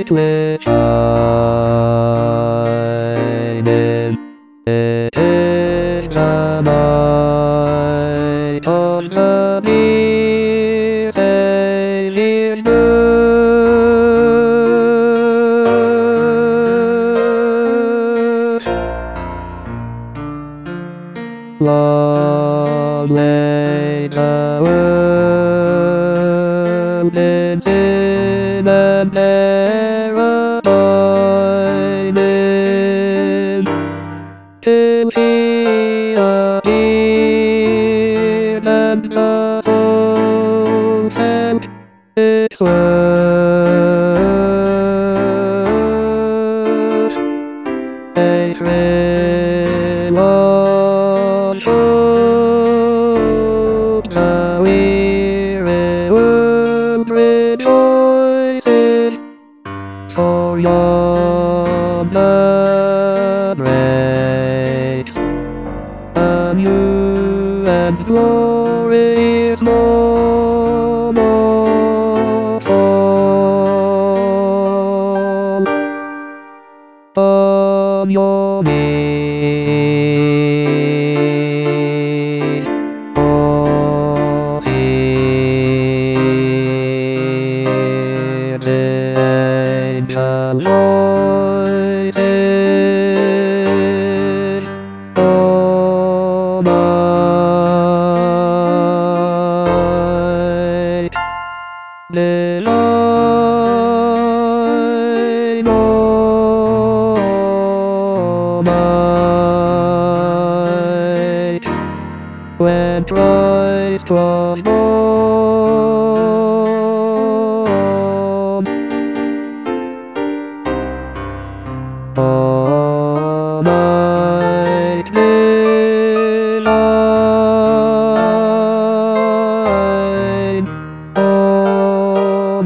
brightly shining. It is the night of the dear Savior's birth. Long lay the world in sin and error abiding, till he appeared and the soul felt its worth. A thrill of hope, the weary world rejoices, for yonder breaks a new and glorious morn of fall. On your knees, for hear the angel voices, all night. Delight all night, when Christ was born. All night delight, all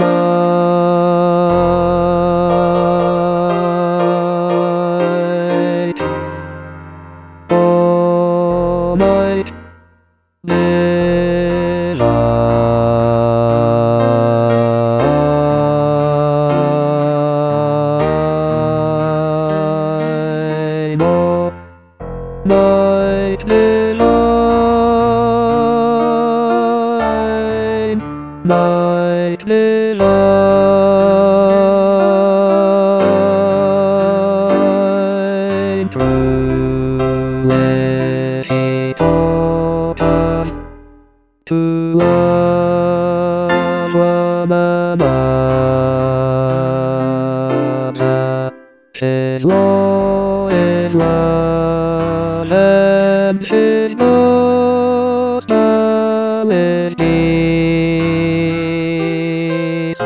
night, all night delight. All night delight, night delight. Truly he taught us to love one another. His law is love, and his gospel is peace.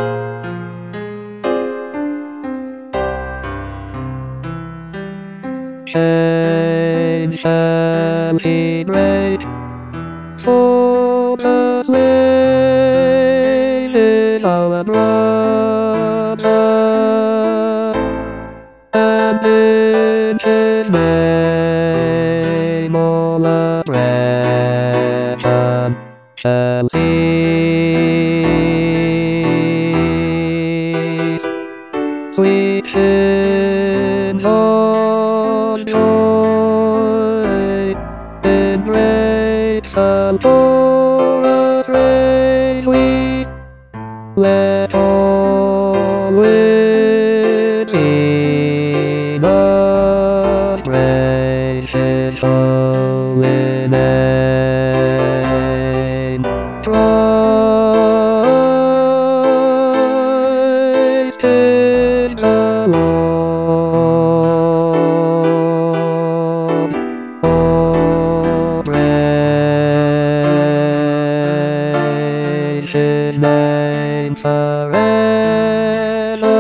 Change shall he break, for the slave is our brother, and in his name all oppression shall cease. Sweet hymns of joy in grateful chorus raise we, let all within us praise his holy name. Christ is the Lord. Oh, praise his name forever.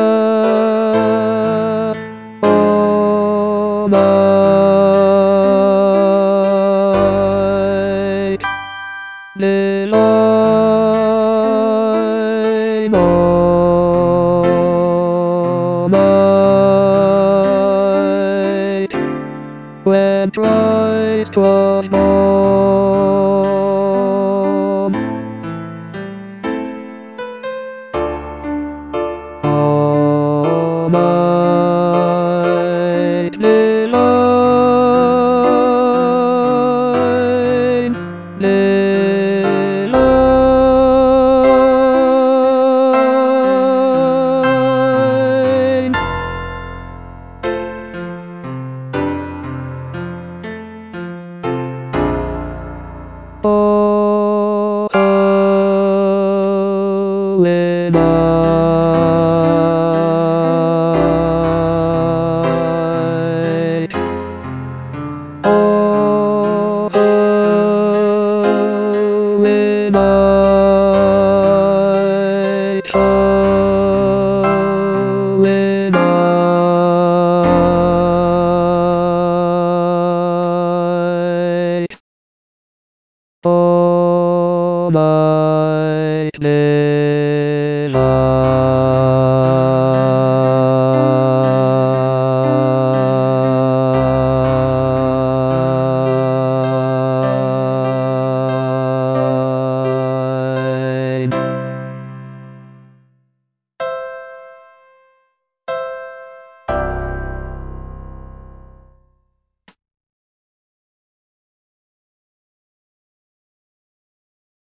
All night delight, all night, when Christ was born. all night.